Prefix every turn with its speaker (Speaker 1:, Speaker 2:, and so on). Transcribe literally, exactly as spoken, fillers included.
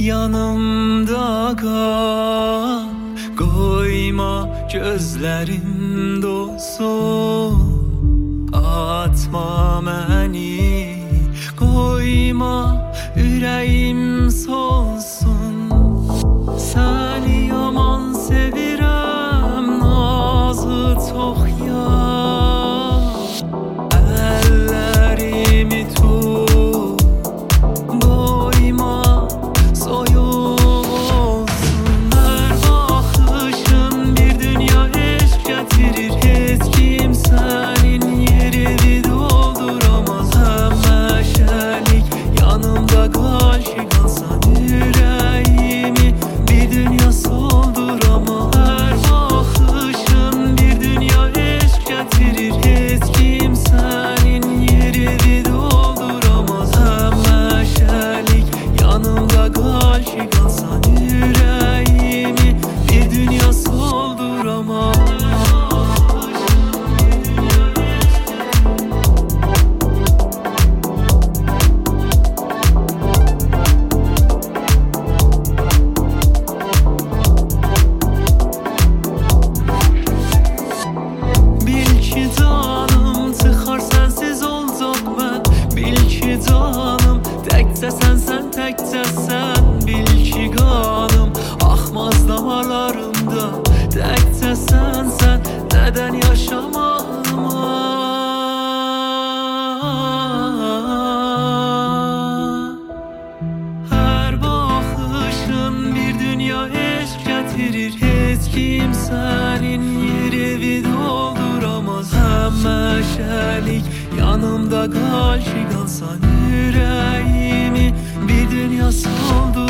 Speaker 1: yanımda kal. Koyma gözlerim dolsun, atma beni. Koyma yüreğim solsun. Seni yaman sevirem, nazı çok ya. Ellerimi tut, koyma soyuq olsun. Her bakışın bir dünya eşq getirir. Hiç kim senin yerini dolduramaz. Həmişəlik yanımda kal ki, kalsan yüreğimi bir dünya solduramaz. Her bakışın bir dünya eşq getirir. Hiç kim senin yerini dolduramaz. Həmişəlik yanımda kal ki, kalsan yüreğimi bir dünya solduramaz. Bil ki canım çıxar sensiz olacaq mən. Bil ki canım təkcə sən, sən təkcə sən. Bil ki qanım axmaz damarlarımda. Təkcə sən, sən nədən yaşamalım? Hər baxışın bir dünya eşq getirir. Heç kim sənin yerini dolduramaz. Həmişəlik yanımda kal ki, kalsan yüreğimi bir dünya soldu.